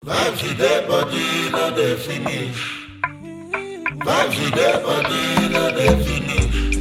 Vibes with their body, no they finish. Vibes with their body, no they finish.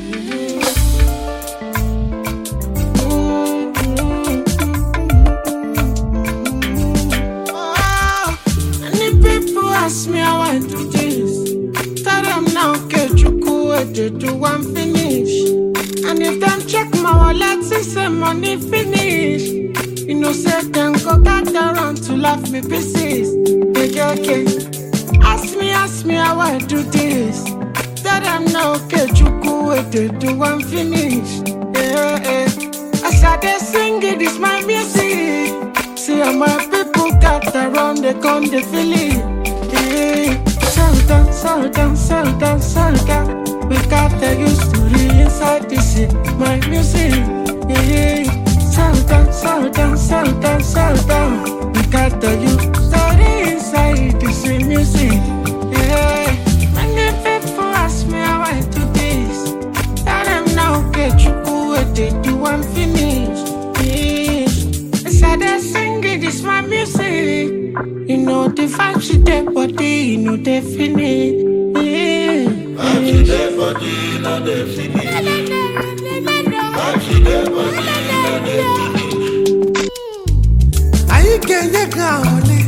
Many people ask me how I do this. Tell them now, Kechuku, they do one finish. And if them check my wallet, see say money finish. You know, say them go gather around to laugh me pieces. Okay. Ask me how I do this. Tell them now, Kechuku, they do one finish. As I dey sing it, it's my music. See how my people gather around, they come, they feel it. Settle down, settle down, settle down, settle down. We got the history inside this shit, my music. Settle down, settle down, settle down, settle down. We got the history inside this music. Many people ask me how I do this. Tell them now, Kechuku, what they do, I'm finished. As I dey sing it, it's my music. You know the vibes with their body, you know they finish. Vibes with their body, no they finish. Vibes with their body, no they finish. Ayi kenye kaole,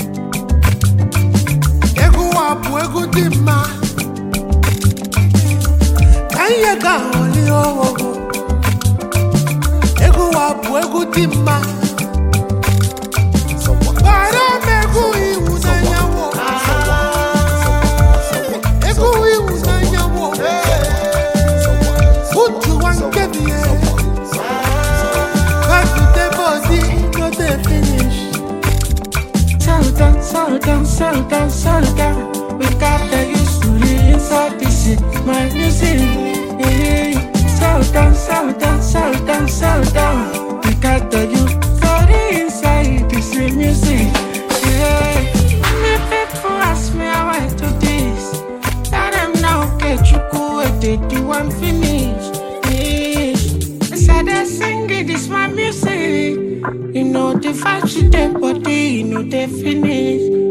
egu wapu egu dima. Kenye kaole oh, egu wapu egu dima. Para megu iwu na nyawo, egu iwu na nyawo. Utu wankebiye, vibes with their body, no they finish. Settle down, settle down, settle down, settle down. We got the history inside this shit, my music. Settle down, settle down, settle down, settle down. We got the history inside this music. Many people ask me how I do this. Tell them now, Kechuku, what they do, I'm finished. As I dey sing it, it's my music. You know the vibes with their body, you know they finish.